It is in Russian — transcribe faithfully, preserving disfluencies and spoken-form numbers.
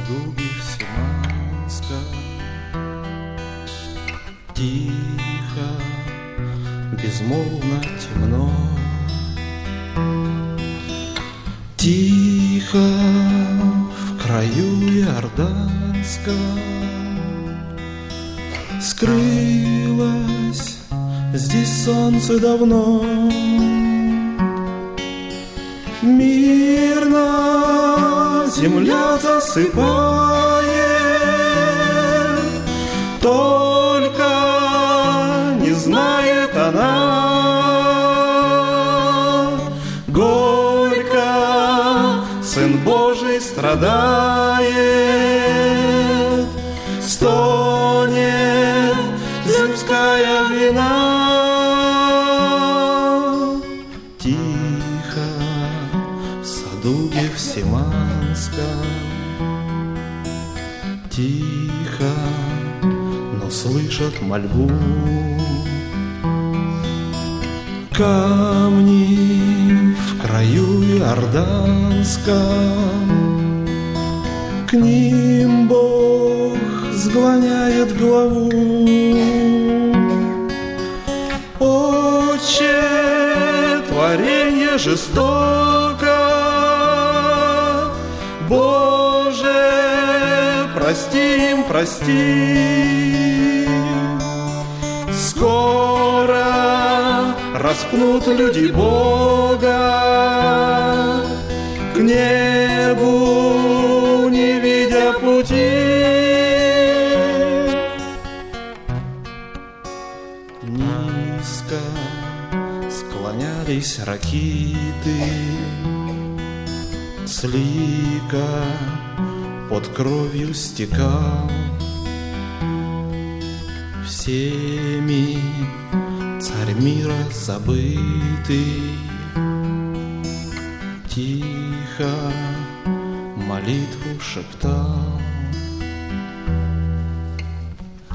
саду Гефсиманском. Тихо, безмолвно, темно. Тихо в краю иорданском скрылось здесь солнце давно. Мирно земля засыпает, только не знает она, горько Сын Божий страдает, стонет земская вина. Тихо в саду Гефсиманском, тихо, но слышат мольбу. Камни в краю иорданском, к ним Бог склоняет главу. Отче, творенье жестоко, Боже, прости им, прости. Скоро распнут люди Бога, к небу не видя пути. Низко склонялись ракиты, с лика под кровью стекал. Всеми царь мира забытый, тихо молитву шептал.